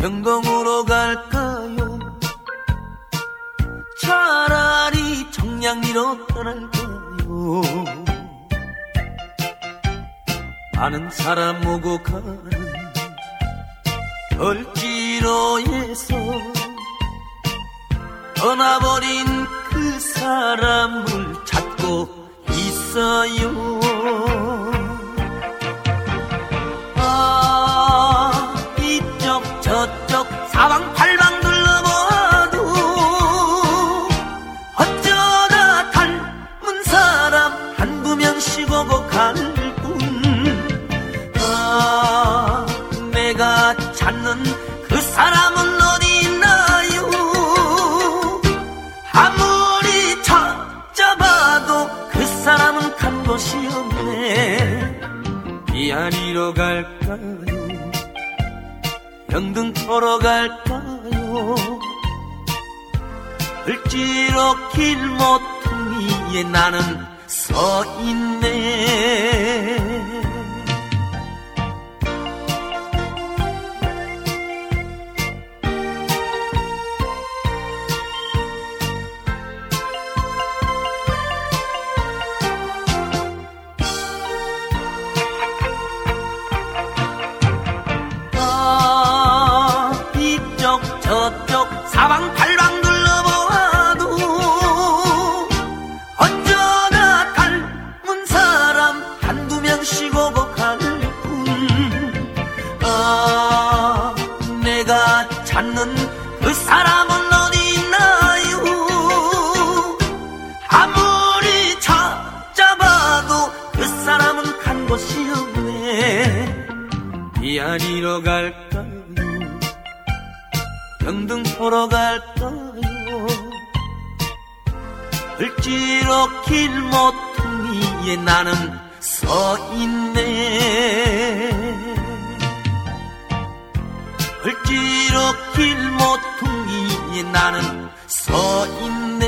영동으로 갈까요? 차라리 청량리로 떠날까요? 많은 사람 오고 가는 을지로에서 떠나버린 그 사람을 찾고 있어요. 아, 이쪽 저쪽 사방팔방 둘러봐도 어쩌다 닮은 사람 한두 명씩 오고 갈 뿐. 아, 내가 찾는 그 사람은 어디 있나요? 아무리 찾아봐도 그 사람은 간 곳이 없네. 비아리로 갈까요? 영등 보러 갈까요? 을지로 길모퉁이에 나는 서 있네. 저쪽 사방팔방 둘러보아도 어쩌다 닮은 사람 한두 명씩 오고 갈 뿐. 아, 내가 찾는 그 사람은 어디 있나요? 아무리 찾아봐도 그 사람은 간 곳이 없네. 비아리로 갈까요? 영등 보러 갈까요? 을지로 길모퉁이에 나는 서 있네. 을지로 길모퉁이에 나는 서 있네.